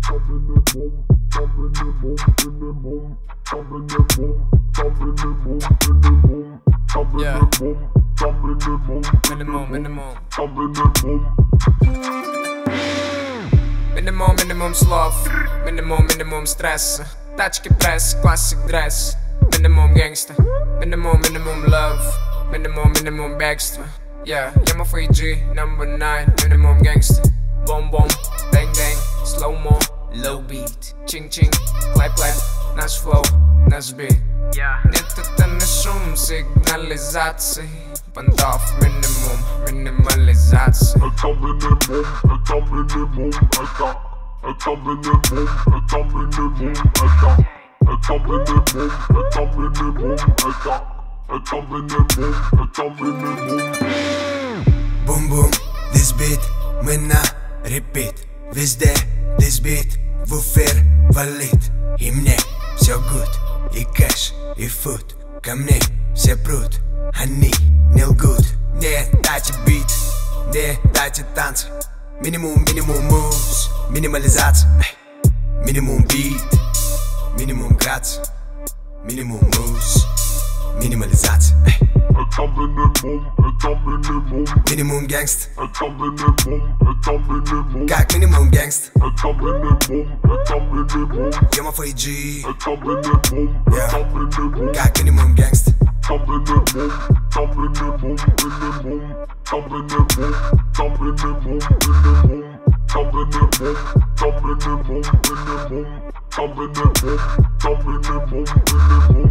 Yeah. Minimum. Minimum sloth. Minimum stress. Tachke press, classic dress. Minimum gangster. Minimum love. Minimum bagster. Yeah, Yama 4G, number 9. Minimum gangster. Boom, bang, slow mo, low beat. Ching, clap, nasz flow, nasz beat. Нет, это не шум, сигнализации. Бандов, минимализация. Это минимум, это минимум. Это минимум, это минимум. Это минимум, это минимум. Это минимум. Бум-бум, this beat, мы на repeat. Везде, this beat, в эфир валит. И мне все good, и кэш, и фуд. Ко мне все прут, они не лгут. Не дайте бит, не дайте танцы. Минимум moves, минимализация. Минимум бит, минимум грация. Минимум moves, минимализация. Это минимум. Минимум гангст. Это минимум. Как минимум гангст. Это минимум. Yama 4G. Это минимум. Как минимум гангст. Это минимум. Minimum.